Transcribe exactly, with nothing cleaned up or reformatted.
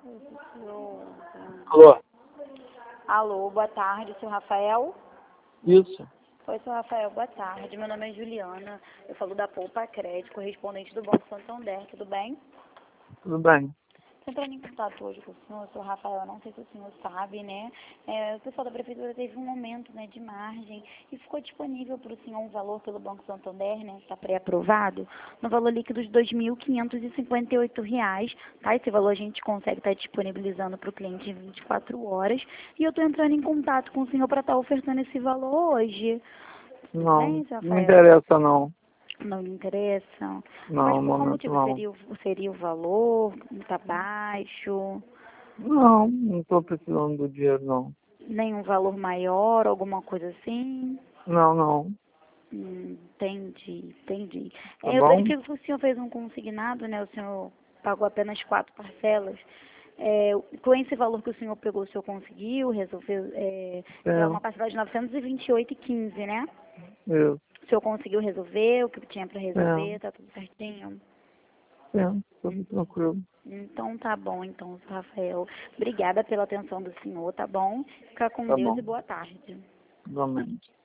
Alô? Alô, boa tarde, seu Rafael? Isso. Oi, seu Rafael, boa tarde. Meu nome é Juliana. Eu falo da Poupa Crédito, correspondente do Banco Santander, tudo bem? Tudo bem. Estou entrando em contato hoje com o senhor, seu Rafael, não sei se o senhor sabe, né? É, o pessoal da Prefeitura teve um momento, né, de margem e ficou disponível para o senhor um valor pelo Banco Santander, né, está pré-aprovado, no valor líquido de dois mil quinhentos e cinquenta e oito reais, tá? Esse valor a gente consegue estar disponibilizando para o cliente em vinte e quatro horas e eu estou entrando em contato com o senhor para estar ofertando esse valor hoje. Tudo Não, bem, seu não me Rafael? interessa não. Não lhe interessam? Mas Não, no por qual momento motivo não. seria o, seria o valor? Está baixo? Não, não estou precisando do dinheiro não. Nenhum valor maior, alguma coisa assim? Não, não. Hum, entendi, entendi. Tá É, eu bom? verifico que o senhor fez um consignado, né? O senhor pagou apenas quatro parcelas. É, com esse valor que o senhor pegou, o senhor conseguiu resolver? É, é uma É, parcela de novecentos e vinte e oito reais e quinze centavos, né? isso. O senhor conseguiu resolver o que tinha para resolver? É, Tá tudo certinho? é, tudo tranquilo. Então tá bom, então, Rafael. Obrigada pela atenção do senhor, tá bom? Fica com Tá Deus bom. e boa tarde. Igualmente.